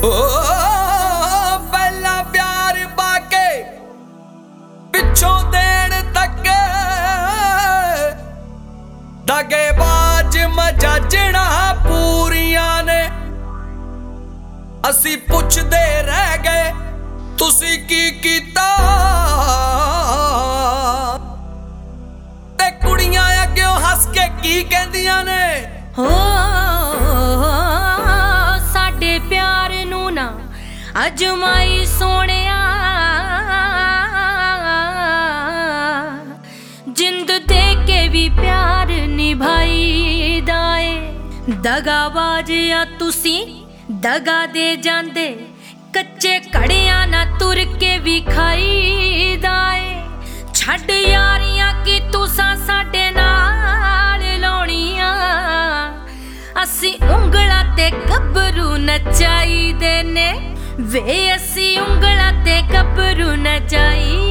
पहला प्यार पाके पिछों देण तक दगेबाज मजाजणा पूरियां ने असी पुछदे रह गए तुसी की कीता ते कुड़ियां अग्गों हस के की कहंदियां ने हो साडे प्यार नू ना अजमाई सोनिया जिंद दे के भी प्यार निभाई दाए दगाबाज या तुसी दगा दे जांदे कच्चे कड़ियां ना तुर के भी खाई दाए छड़ यारियां की तुसा साडे नाल लाउणियां असी उंगलां ते गबरू नचाई देने वे असी उंगलां ते गबरू नचाई